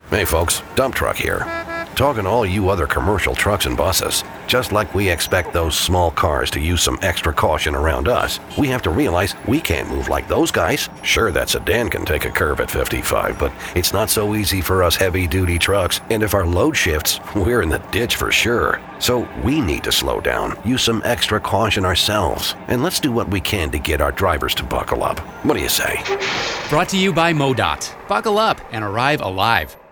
Hey folks, Dump Truck here. Talking to all you other commercial trucks and buses. Just like we expect those small cars to use some extra caution around us, we have to realize we can't move like those guys. Sure, that sedan can take a curve at 55, but it's not so easy for us heavy-duty trucks, and if our load shifts, we're in the ditch for sure. So we need to slow down, use some extra caution ourselves, and let's do what we can to get our drivers to buckle up. What do you say? Brought to you by MoDOT. Buckle up and arrive alive.